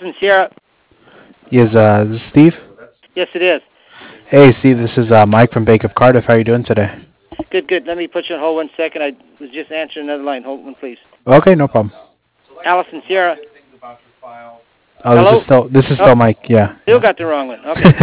Allison Sierra. Yes, this is Steve. Yes, it is. Hey, Steve, this is Mike from Bank of Cardiff. How are you doing today? Good, good. Let me put you on hold 1 second. I was just answering another line. Hold on, please. Okay, no problem. Allison Sierra. Oh, this is Hello? still this is Oh, still Mike. Yeah, still yeah. got the wrong one. Okay.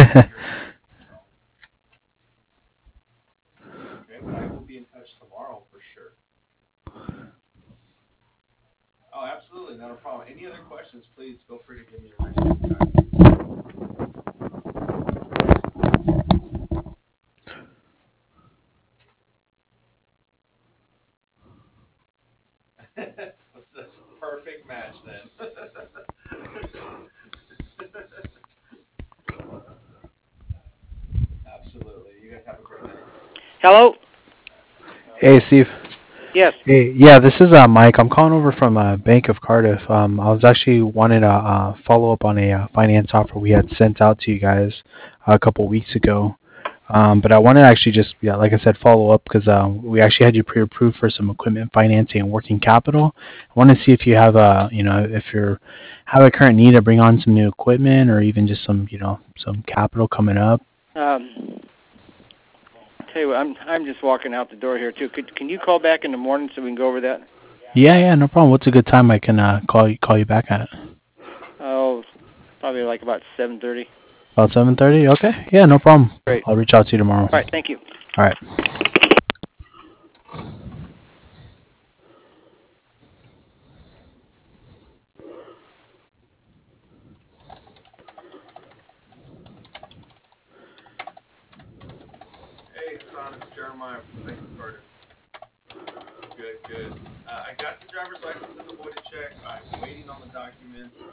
Hello? Hey, Steve. Yes. Hey, yeah, this is Mike. I'm calling over from Bank of Cardiff. I was actually wanting to follow up on a finance offer we had sent out to you guys a couple weeks ago. But I want to actually just, yeah, like I said, follow up because we actually had you pre-approved for some equipment financing and working capital. I want to see if you have if you're have a current need to bring on some new equipment or even just some, some capital coming up. Um, tell you what, I'm just walking out the door here too. Can you call back in the morning so we can go over that? Yeah, yeah, no problem. What's a good time I can call you back at? Oh, probably like about 7:30. About 7:30. Okay. Yeah, no problem. Great. I'll reach out to you tomorrow. All right. Thank you. All right.